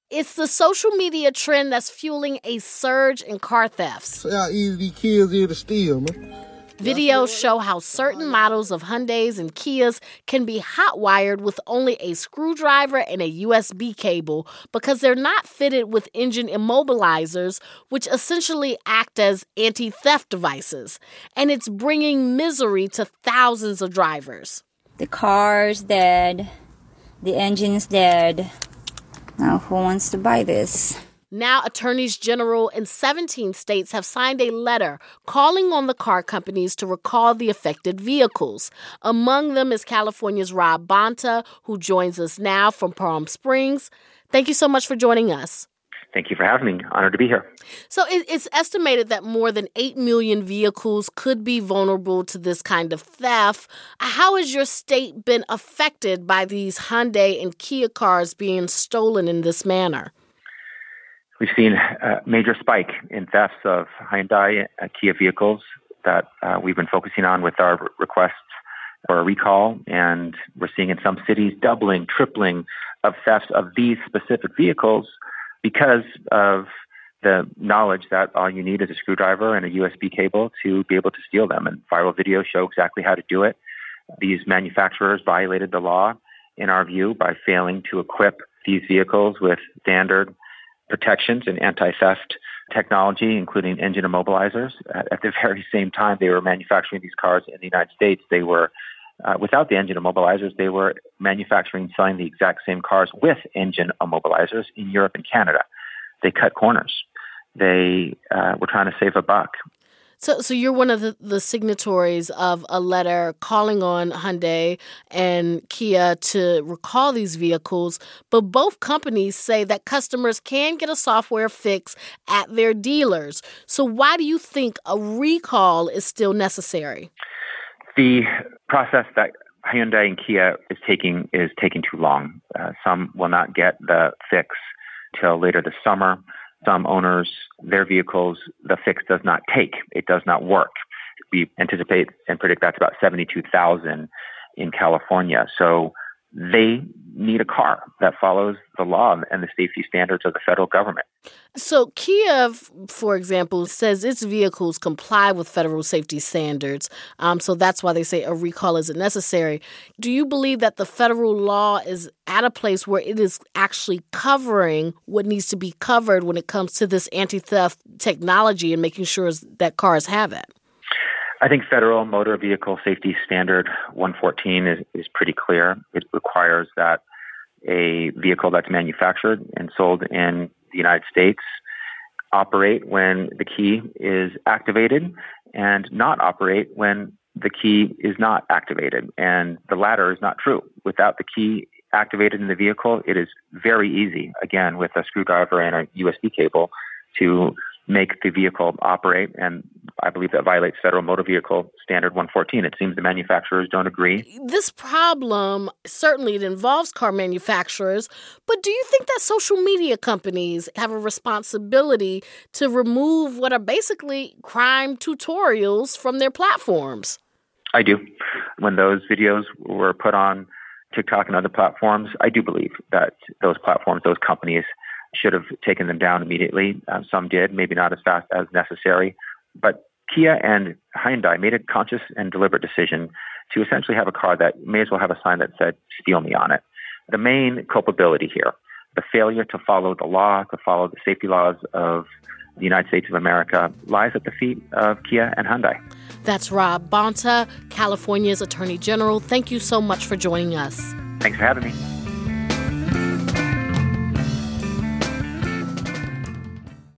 It's the social media trend that's fueling a surge in car thefts. See how easy these kids is to steal, man. Videos show how certain models of Hyundais and Kias can be hot-wired with only a screwdriver and a USB cable because they're not fitted with engine immobilizers, which essentially act as anti-theft devices. And it's bringing misery to thousands of drivers. The car's dead. The engine's dead. Now, who wants to buy this? Now, attorneys general in 17 states have signed a letter calling on the car companies to recall the affected vehicles. Among them is California's Rob Bonta, who joins us now from Palm Springs. Thank you so much for joining us. Thank you for having me. Honored to be here. So it's estimated that more than 8 million vehicles could be vulnerable to this kind of theft. How has your state been affected by these Hyundai and Kia cars being stolen in this manner? We've seen a major spike in thefts of Hyundai and Kia vehicles that we've been focusing on with our requests for a recall. And we're seeing in some cities doubling, tripling of thefts of these specific vehicles because of the knowledge that all you need is a screwdriver and a USB cable to be able to steal them. And viral videos show exactly how to do it. These manufacturers violated the law, in our view, by failing to equip these vehicles with standard protections and anti-theft technology, including engine immobilizers. At the very same time they were manufacturing these cars in the United States, they were, without the engine immobilizers, they were manufacturing and selling the exact same cars with engine immobilizers in Europe and Canada. They cut corners. They were trying to save a buck. So you're one of the signatories of a letter calling on Hyundai and Kia to recall these vehicles, but both companies say that customers can get a software fix at their dealers. So why do you think a recall is still necessary? The process that Hyundai and Kia is taking too long. Some will not get the fix till later this summer. Some owners, their vehicles, the fix does not take. It does not work. We anticipate and predict that's about 72,000 in California. So they need a car that follows the law and the safety standards of the federal government. So Kia, for example, says its vehicles comply with federal safety standards. So that's why they say a recall isn't necessary. Do you believe that the federal law is at a place where it is actually covering what needs to be covered when it comes to this anti-theft technology and making sure that cars have it? I think Federal Motor Vehicle Safety Standard 114 is pretty clear. It requires that a vehicle that's manufactured and sold in the United States operate when the key is activated and not operate when the key is not activated. And the latter is not true. Without the key activated in the vehicle, it is very easy, again, with a screwdriver and a USB cable, to make the vehicle operate, and I believe that violates Federal Motor Vehicle Standard 114. It seems the manufacturers don't agree. This problem, certainly it involves car manufacturers, but do you think that social media companies have a responsibility to remove what are basically crime tutorials from their platforms? I do. When those videos were put on TikTok and other platforms, I do believe that those platforms, those companies, should have taken them down immediately. Some did, maybe not as fast as necessary. But Kia and Hyundai made a conscious and deliberate decision to essentially have a car that may as well have a sign that said, "Steal me" on it. The main culpability here, the failure to follow the law, to follow the safety laws of the United States of America, lies at the feet of Kia and Hyundai. That's Rob Bonta, California's Attorney General. Thank you so much for joining us. Thanks for having me.